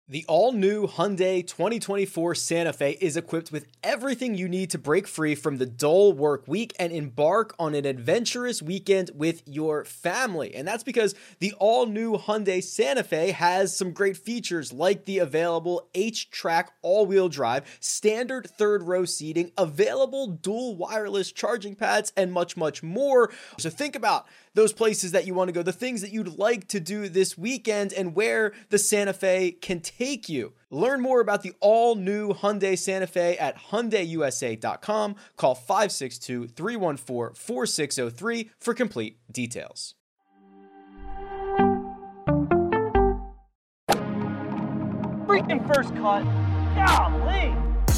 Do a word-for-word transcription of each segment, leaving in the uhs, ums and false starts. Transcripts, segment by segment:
The all-new Hyundai twenty twenty-four Santa Fe is equipped with everything you need to break free from the dull work week and embark on an adventurous weekend with your family. And that's because the all-new Hyundai Santa Fe has some great features like the available H-Track all-wheel drive, standard third-row seating, available dual wireless charging pads, and much, much more. So think about those places that you want to go, the things that you'd like to do this weekend, and where the Santa Fe can take you. Learn more about the all-new Hyundai Santa Fe at Hyundai U S A dot com. Call five six two, three one four, four six zero three for complete details. Freaking first cut. Golly.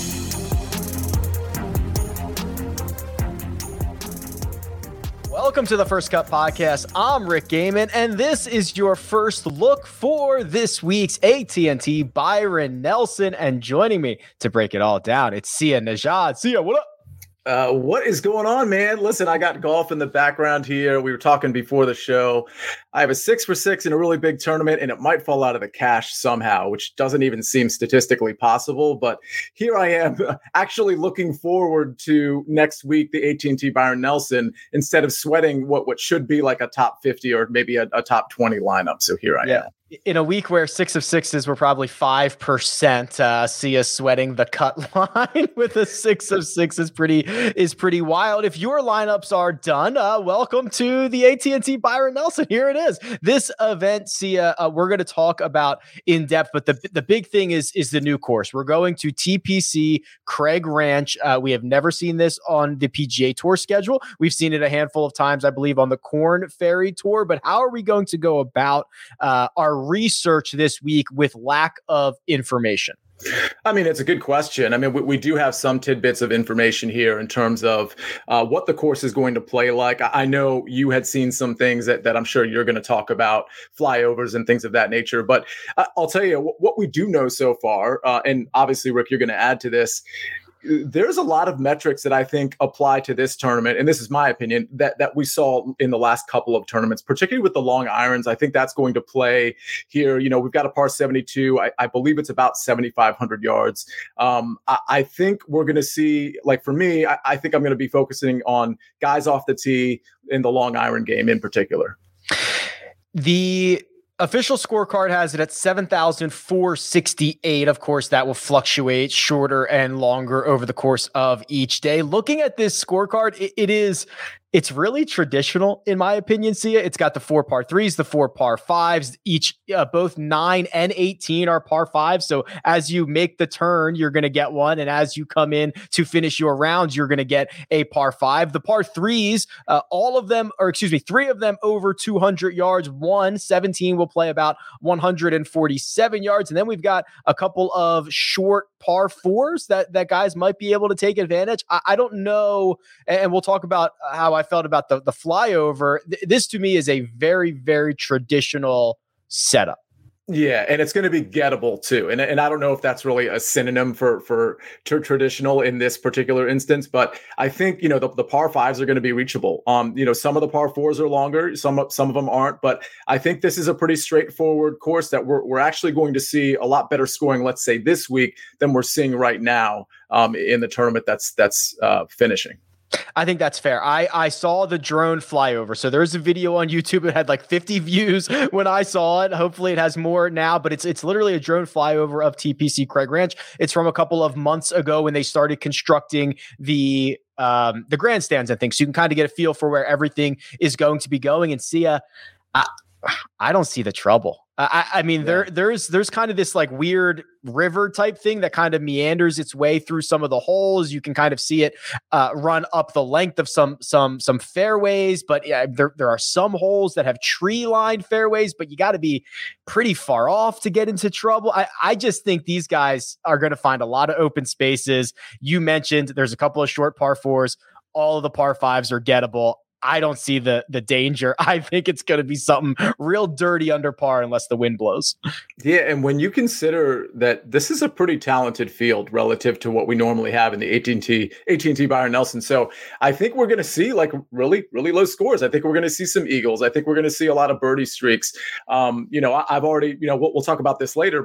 Welcome to the First Cut Podcast. I'm Rick Gaiman, and this is your first look for this week's A T and T Byron Nelson. And joining me to break it all down, it's Sia Nejad. Sia, what up? Uh, what is going on, man? Listen, I got golf in the background here. We were talking before the show. I have a six for six in a really big tournament, and it might fall out of the cash somehow, which doesn't even seem statistically possible. But here I am actually looking forward to next week, the A T and T Byron Nelson, instead of sweating what, what should be like a top fifty or maybe a, a top twenty lineup. So here I yeah. am. In a week where six of sixes were probably five percent, uh, Sia sweating the cut line with a six of six is pretty is pretty wild. If your lineups are done, uh, welcome to the A T and T Byron Nelson. Here it is. This event, Sia, uh, we're going to talk about in depth, but the the big thing is is the new course. We're going to T P C Craig Ranch. Uh, we have never seen this on the P G A Tour schedule. We've seen it a handful of times, I believe, on the Corn Ferry Tour. But how are we going to go about uh, our research this week with lack of information? I mean, it's a good question. I mean, we, we do have some tidbits of information here in terms of uh, what the course is going to play like. I, I know you had seen some things that, that I'm sure you're going to talk about, flyovers and things of that nature. But uh, I'll tell you what, what we do know so far, uh, and obviously, Rick, you're going to add to this. There's a lot of metrics that I think apply to this tournament, and this is my opinion, that that we saw in the last couple of tournaments, particularly with the long irons. I think that's going to play here. You know, we've got a par seventy-two. I, I believe it's about seventy-five hundred yards. Um, I, I think we're going to see, like for me, I, I think I'm going to be focusing on guys off the tee in the long iron game in particular. The official scorecard has it at seven thousand four hundred sixty-eight. Of course, that will fluctuate shorter and longer over the course of each day. Looking at this scorecard, it, it is it's really traditional, in my opinion, Sia. It's got the four par threes, the four par fives, each uh, both nine and eighteen are par fives. So as you make the turn, you're going to get one. And as you come in to finish your rounds, you're going to get a par five. The par threes, uh, all of them, or excuse me, three of them over two hundred yards. One, seventeen will play about one hundred forty-seven yards. And then we've got a couple of short par fours that, that guys might be able to take advantage. I, I don't know. And we'll talk about how I felt about the, the flyover. Th- this to me is a very, very traditional setup. Yeah, and it's going to be gettable too. And and I don't know if that's really a synonym for for t- traditional in this particular instance, but I think, you know, the, the par fives are going to be reachable. Um, you know, some of the par fours are longer, some some of them aren't, but I think this is a pretty straightforward course that we're we're actually going to see a lot better scoring, let's say this week, than we're seeing right now um, in the tournament that's that's uh, finishing. I think that's fair. I, I saw the drone flyover. So there's a video on YouTube. It had like fifty views when I saw it. Hopefully it has more now, but it's it's literally a drone flyover of T P C Craig Ranch. It's from a couple of months ago when they started constructing the um, the grandstands and things. So you can kind of get a feel for where everything is going to be going. And Sia, I, I don't see the trouble. I, I mean, yeah. there, there's, there's kind of this like weird river type thing that kind of meanders its way through some of the holes. You can kind of see it uh, run up the length of some, some, some fairways, but yeah, there, there are some holes that have tree lined fairways, but you got to be pretty far off to get into trouble. I, I just think these guys are going to find a lot of open spaces. You mentioned there's a couple of short par fours. All of the par fives are gettable. I don't see the the danger. I think it's going to be something real dirty under par unless the wind blows. Yeah, and when you consider that this is a pretty talented field relative to what we normally have in the A T and T A T and T Byron Nelson, so I think we're going to see like really really low scores. I think we're going to see some eagles. I think we're going to see a lot of birdie streaks. Um, you know, I, I've already you know we'll, we'll talk about this later, but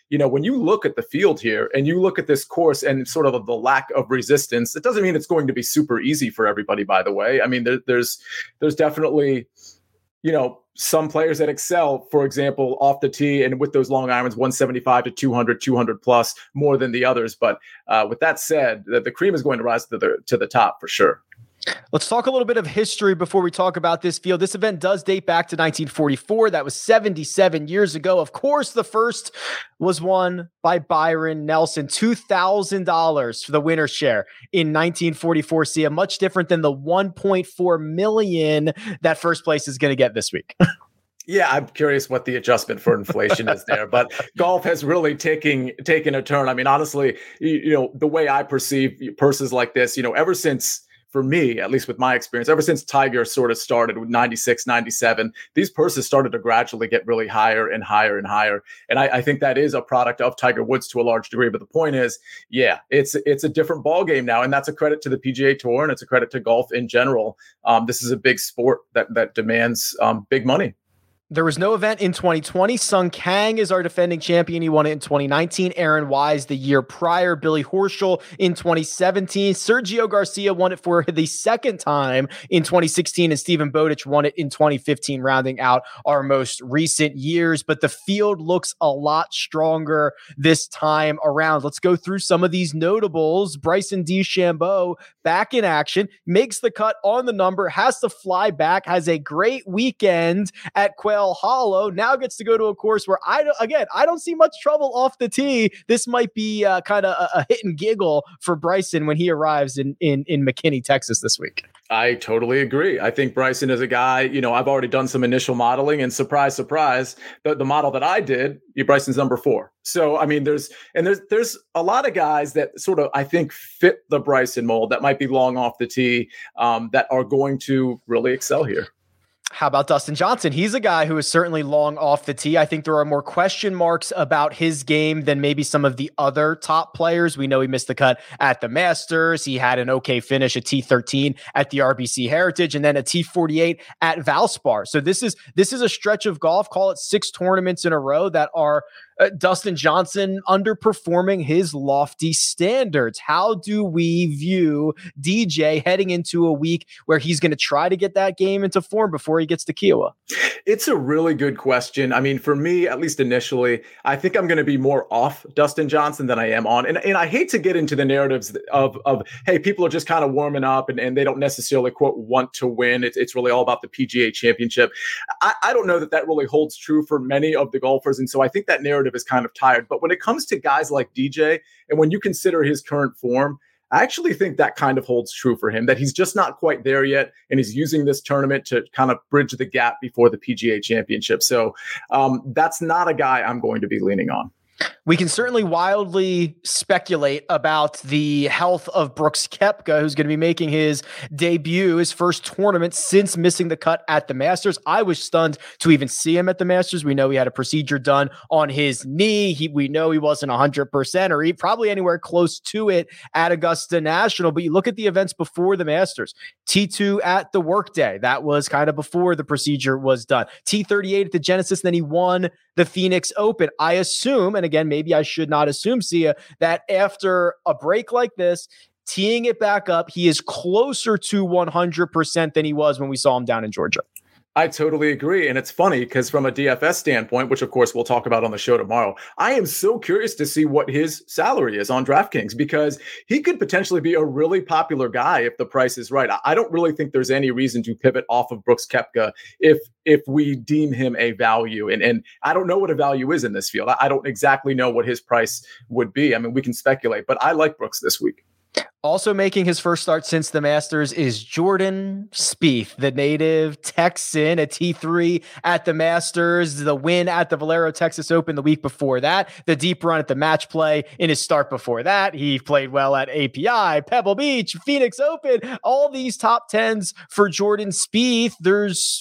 you know, when you look at the field here and you look at this course and sort of the lack of resistance, it doesn't mean it's going to be super easy for everybody, by the way. I mean, there, there's there's definitely, you know, some players that excel, for example, off the tee and with those long irons, one seventy-five to two hundred, two hundred plus more than the others. But uh, with that said, the, the cream is going to rise to the to the top for sure. Let's talk a little bit of history before we talk about this field. This event does date back to nineteen forty-four. That was seventy-seven years ago. Of course, the first was won by Byron Nelson. two thousand dollars for the winner's share in nineteen forty-four. See, a much different than the one point four million dollars that first place is going to get this week. Yeah, I'm curious what the adjustment for inflation is there, but golf has really taken taken a turn. I mean, honestly, you, you know, the way I perceive purses like this, you know, ever since, for me, at least with my experience, ever since Tiger sort of started with ninety-six, ninety-seven, these purses started to gradually get really higher and higher and higher. And I, I think that is a product of Tiger Woods to a large degree. But the point is, yeah, it's it's a different ball game now. And that's a credit to the P G A Tour, and it's a credit to golf in general. Um, this is a big sport that that demands um, big money. There was no event in twenty twenty. Sung Kang is our defending champion. He won it in twenty nineteen. Aaron Wise the year prior. Billy Horschel in twenty seventeen. Sergio Garcia won it for the second time in twenty sixteen. And Stephen Bowditch won it in twenty fifteen, rounding out our most recent years. But the field looks a lot stronger this time around. Let's go through some of these notables. Bryson DeChambeau back in action. Makes the cut on the number. Has to fly back. Has a great weekend at Quail Hollow. Now gets to go to a course where I don't, again, I don't see much trouble off the tee. This might be uh, kind of a, a hit and giggle for Bryson when he arrives in, in, in McKinney, Texas this week. I totally agree. I think Bryson is a guy, you know, I've already done some initial modeling, and surprise, surprise, the, the model that I did, Bryson's number four. So, I mean, there's, and there's, there's a lot of guys that sort of, I think, fit the Bryson mold that might be long off the tee, um, that are going to really excel here. How about Dustin Johnson? He's a guy who is certainly long off the tee. I think there are more question marks about his game than maybe some of the other top players. We know he missed the cut at the Masters. He had an okay finish, a T thirteen at the R B C Heritage, and then a T forty-eight at Valspar. So this is this is a stretch of golf, call it six tournaments in a row, that are Uh, Dustin Johnson underperforming his lofty standards. How do we view D J heading into a week where he's going to try to get that game into form before he gets to Kiowa? It's a really good question. I mean, for me, at least initially, I think I'm going to be more off Dustin Johnson than I am on. And, and I hate to get into the narratives of, of hey, people are just kind of warming up and, and they don't necessarily, quote, want to win. It's, it's really all about the P G A Championship. I, I don't know that that really holds true for many of the golfers. And so I think that narrative is kind of tired. But when it comes to guys like D J, and when you consider his current form, I actually think that kind of holds true for him, that he's just not quite there yet. And he's using this tournament to kind of bridge the gap before the P G A Championship. So um, that's not a guy I'm going to be leaning on. We can certainly wildly speculate about the health of Brooks Koepka, who's going to be making his debut, his first tournament since missing the cut at the Masters. I was stunned to even see him at the Masters. We know he had a procedure done on his knee. He, we know he wasn't one hundred percent, or he probably anywhere close to it at Augusta National. But you look at the events before the Masters. T two at the Workday. That was kind of before the procedure was done. T thirty-eight at the Genesis. Then he won the Phoenix Open. I assume, and again, maybe I should not assume, Sia, that after a break like this, teeing it back up, he is closer to one hundred percent than he was when we saw him down in Georgia. I totally agree. And it's funny because from a D F S standpoint, which of course we'll talk about on the show tomorrow, I am so curious to see what his salary is on DraftKings, because he could potentially be a really popular guy if the price is right. I don't really think there's any reason to pivot off of Brooks Koepka if if we deem him a value. And, and I don't know what a value is in this field. I don't exactly know what his price would be. I mean, we can speculate, but I like Brooks this week. Also making his first start since the Masters is Jordan Spieth, the native Texan, a T three at the Masters, the win at the Valero Texas Open the week before that, the deep run at the Match Play in his start before that. He played well at A P I, Pebble Beach, Phoenix Open, all these top tens for Jordan Spieth. There's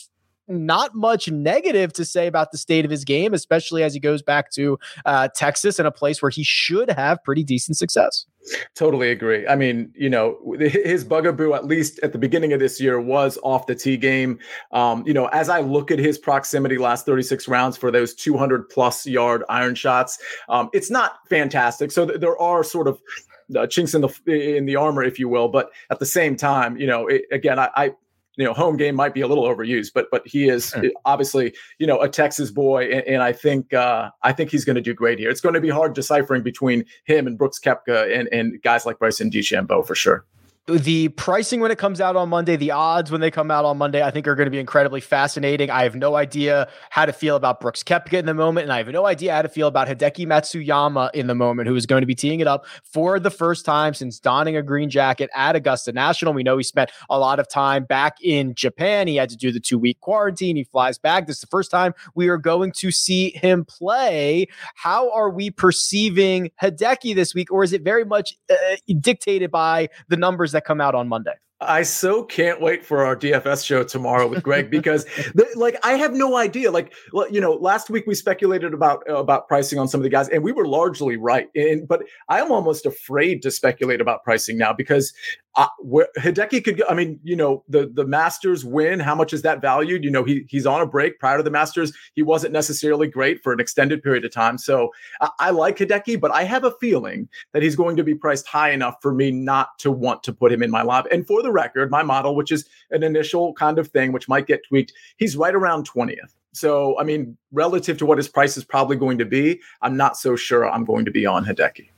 not much negative to say about the state of his game, especially as he goes back to uh, Texas in a place where he should have pretty decent success. Totally agree. I mean, you know, his bugaboo, at least at the beginning of this year, was off the tee game. Um, you know, as I look at his proximity last thirty-six rounds for those two hundred plus yard iron shots, um, it's not fantastic. So th- there are sort of uh, chinks in the in the armor, if you will. But at the same time, you know, it, again, I, I you know, home game might be a little overused, but but he is sure. obviously, you know, a Texas boy, and, and I think uh, I think he's going to do great here. It's going to be hard deciphering between him and Brooks Koepka and and guys like Bryson DeChambeau for sure. The pricing when it comes out on Monday, the odds when they come out on Monday, I think are going to be incredibly fascinating. I have no idea how to feel about Brooks Koepka in the moment, and I have no idea how to feel about Hideki Matsuyama in the moment, who is going to be teeing it up for the first time since donning a green jacket at Augusta National. We know he spent a lot of time back in Japan. He had to do the two-week quarantine. He flies back. This is the first time we are going to see him play. How are we perceiving Hideki this week, or is it very much uh, dictated by the numbers that come out on Monday? I so can't wait for our D F S show tomorrow with Greg because the, like I have no idea. Like, you know, last week we speculated about uh, about pricing on some of the guys and we were largely right. And but I am almost afraid to speculate about pricing now because uh, where Hideki could go. I mean, you know, the the Masters win. How much is that valued? You know, he he's on a break prior to the Masters. He wasn't necessarily great for an extended period of time. So I, I like Hideki, but I have a feeling that he's going to be priced high enough for me not to want to put him in my lineup. And for the record, my model, which is an initial kind of thing, which might get tweaked, he's right around twentieth. So, I mean, relative to what his price is probably going to be, I'm not so sure I'm going to be on Hideki.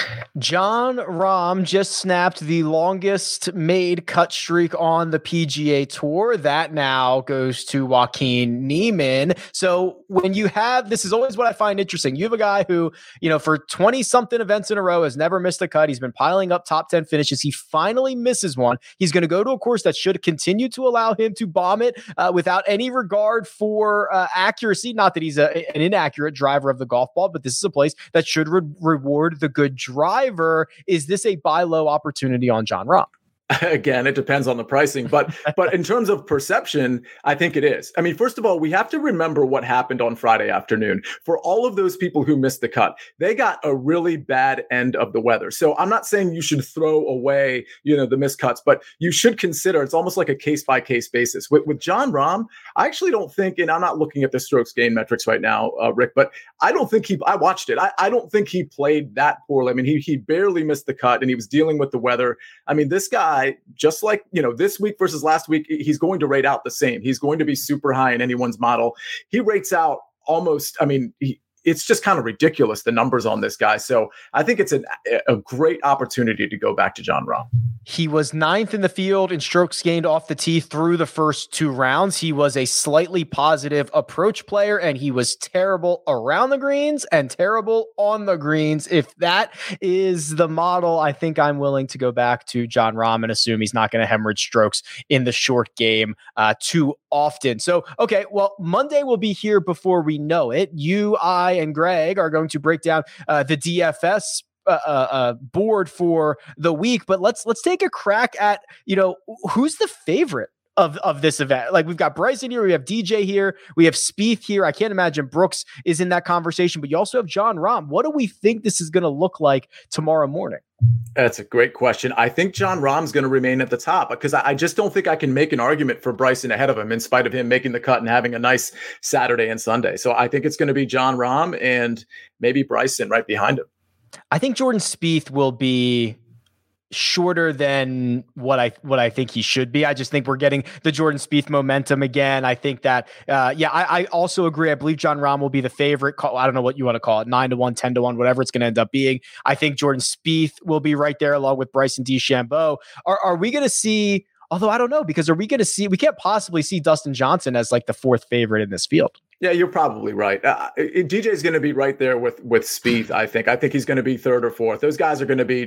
Jon Rahm just snapped the longest made cut streak on the P G A Tour. That now goes to Joaquin Niemann. So when you have, this is always what I find interesting. You have a guy who, you know, for twenty something events in a row has never missed a cut. He's been piling up top ten finishes. He finally misses one. He's going to go to a course that should continue to allow him to bomb it uh, without any regard for uh, accuracy. Not that he's a, an inaccurate driver of the golf ball, but this is a place that should re- reward the good driver. Is this a buy low opportunity on Jon Rahm? Again, it depends on the pricing, but but in terms of perception, I think it is. I mean, first of all, we have to remember what happened on Friday afternoon. For all of those people who missed the cut, they got a really bad end of the weather. So I'm not saying you should throw away, you know, the missed cuts, but you should consider it's almost like a case by case basis. With, with Jon Rahm, I actually don't think, and I'm not looking at the strokes gain metrics right now, uh, Rick, but I don't think he. I watched it. I, I don't think he played that poorly. I mean, he he barely missed the cut, and he was dealing with the weather. I mean, this guy. Just like, you know, this week versus last week, he's going to rate out the same. He's going to be super high in anyone's model. He rates out almost, I mean, he, it's just kind of ridiculous, the numbers on this guy. So I think it's an, a great opportunity to go back to Jon Rahm. He was ninth in the field in strokes gained off the tee through the first two rounds. He was a slightly positive approach player, and he was terrible around the greens and terrible on the greens. If that is the model, I think I'm willing to go back to Jon Rahm and assume he's not going to hemorrhage strokes in the short game uh, too often. So, okay, well, Monday will be here before we know it. You, I, and Greg are going to break down uh, the D F S Uh, uh, board for the week, but let's let's take a crack at, you know, who's the favorite of of this event. Like, we've got Bryson here, we have D J here, we have Spieth here. I can't imagine Brooks is in that conversation, but you also have Jon Rahm. What do we think this is going to look like tomorrow morning? That's a great question. I think Jon Rahm's going to remain at the top because I, I just don't think I can make an argument for Bryson ahead of him in spite of him making the cut and having a nice Saturday and Sunday. So I think it's going to be Jon Rahm and maybe Bryson right behind him. I think Jordan Spieth will be shorter than what I what I think he should be. I just think we're getting the Jordan Spieth momentum again. I think that, uh, yeah, I, I also agree. I believe Jon Rahm will be the favorite. Call, I don't know what you want to call it, nine to one, ten to one, whatever it's going to end up being. I think Jordan Spieth will be right there along with Bryson DeChambeau. Are, are we going to see, although I don't know, because are we going to see, we can't possibly see Dustin Johnson as like the fourth favorite in this field. Yeah, you're probably right. Uh, D J is going to be right there with with Spieth. I think. I think he's going to be third or fourth. Those guys are going to be just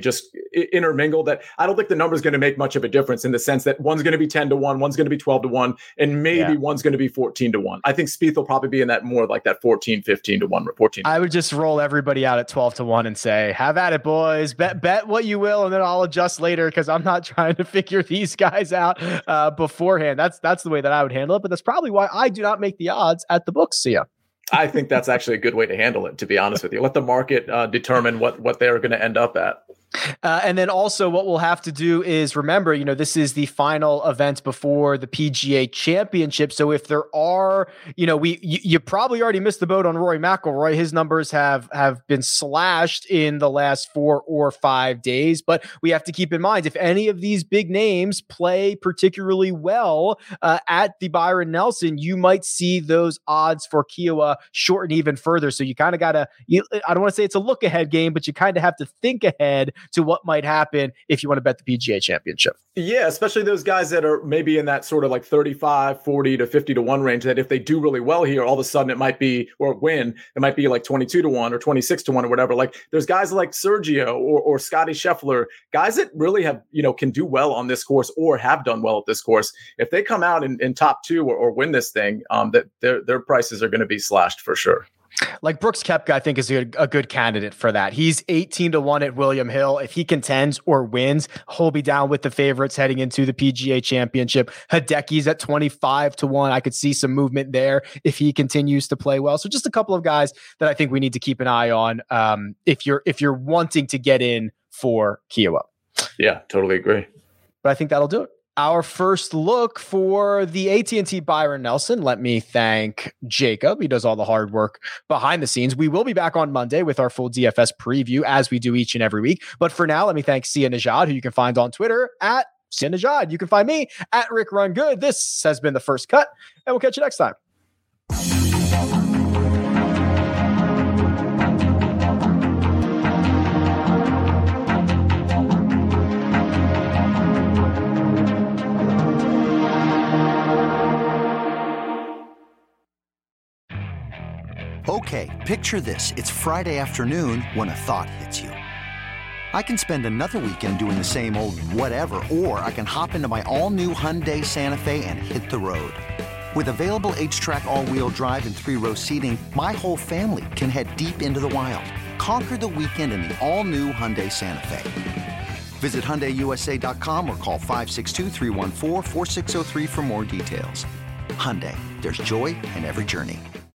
intermingled that I don't think the number is going to make much of a difference in the sense that one's going to be ten to one, one's going to be twelve to one, and maybe yeah. one's going to be fourteen to one. I think Spieth will probably be in that more like that fourteen, fifteen to one, fourteen. I would just roll everybody out at twelve to one and say, have at it, boys. Bet, bet what you will, and then I'll adjust later because I'm not trying to figure these guys out uh, beforehand. That's that's the way that I would handle it, but that's probably why I do not make the odds at the books. See ya. I think that's actually a good way to handle it, to be honest with you. Let the market uh, determine what, what they're going to end up at. Uh, and then also what we'll have to do is remember, you know, this is the final event before the P G A Championship. So if there are, you know, we you, you probably already missed the boat on Rory McIlroy. His numbers have have been slashed in the last four or five days. But we have to keep in mind, if any of these big names play particularly well uh, at the Byron Nelson, you might see those odds for Kiawah shorten even further. So you kind of got to, I don't want to say it's a look ahead game, but you kind of have to think ahead to what might happen if you want to bet the P G A Championship. Yeah, especially those guys that are maybe in that sort of like thirty-five, forty to fifty to one range, that if they do really well here, all of a sudden it might be, or win, it might be like twenty-two to one or twenty-six to one or whatever. Like there's guys like Sergio or, or Scotty Scheffler, guys that really have, you know, can do well on this course or have done well at this course. If they come out in, in top two or, or win this thing, um, that their, their prices are going to be slashed for sure. Like Brooks Koepka, I think is a, a good candidate for that. He's eighteen to one at William Hill. If he contends or wins, he'll be down with the favorites heading into the P G A Championship. Hideki's at twenty-five to one. I could see some movement there if he continues to play well. So just a couple of guys that I think we need to keep an eye on um, if you're if you're wanting to get in for Kiawah. Yeah, totally agree. But I think that'll do it. Our first look for the A T and T Byron Nelson. Let me thank Jacob. He does all the hard work behind the scenes. We will be back on Monday with our full D F S preview as we do each and every week. But for now, let me thank Sia Nejad, who you can find on Twitter at Sia Nejad. You can find me at Rick Run Good. This has been the first cut, and we'll catch you next time. Okay, picture this. It's Friday afternoon when a thought hits you. I can spend another weekend doing the same old whatever, or I can hop into my all-new Hyundai Santa Fe and hit the road. With available H-Track all-wheel drive and three-row seating, my whole family can head deep into the wild. Conquer the weekend in the all-new Hyundai Santa Fe. Visit Hyundai U S A dot com or call five six two, three one four, four six zero three for more details. Hyundai, there's joy in every journey.